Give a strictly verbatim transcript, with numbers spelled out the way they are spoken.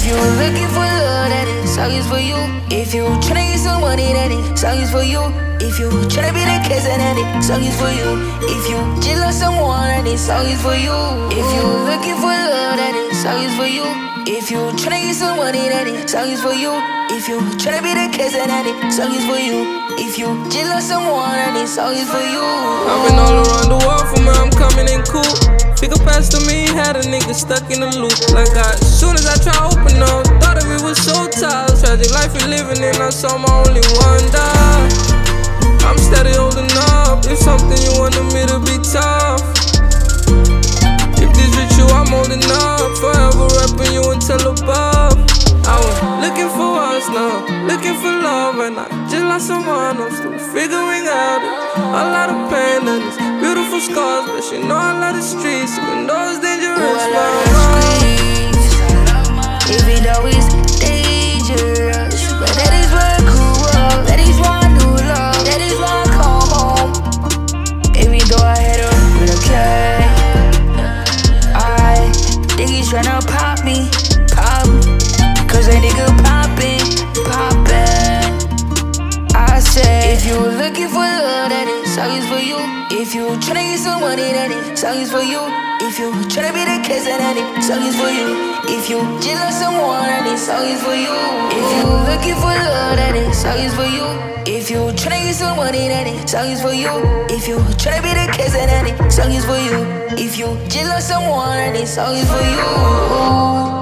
you looking for love, then this song is for you. If you tryna get some money, then this song is for you. If you tryna be the kiss, then this song is for you. If you just love someone, then this song is for you. If you looking for love, then this song is for you. If you tryna get some money, then this song is for you. If you tryna be the kiss, then this song is for you. If you just love someone, then this song is for you. I've been all around the world, from where I'm coming in cool. Pick up past to me, had a nigga stuck in a loop. Like I, as soon as I try to open up, thought of it was so tired. Tragic life we living in, I saw my only one die. I'm steady holding up, if something you wanted me to be tough. If this with you, I'm holding up, forever rapping you until above. I was looking for us now, looking for love, and I just lost someone. I'm still figuring out a lot of pain and these beautiful scars, but she know I love the streets, even though it's dangerous. Ooh, I love the streets, even though it's dangerous. But that is what grew up, that is why I knew love, that is why I come home. Even though I hit her with a K, I think he's tryna pop me, pop me. Cause that nigga poppin', poppin'. I say, if you looking for love, then this song is for you. If you tryna get some money, then this song is for you. If you tryna be the kiss, then this song is for you. If you just love someone, then this song is for you. If you looking for love, then this song is for you. If you tryna get some money, then this song is for you. If you tryna be the kiss, then this song is for you. If you just love someone, then this song is for you.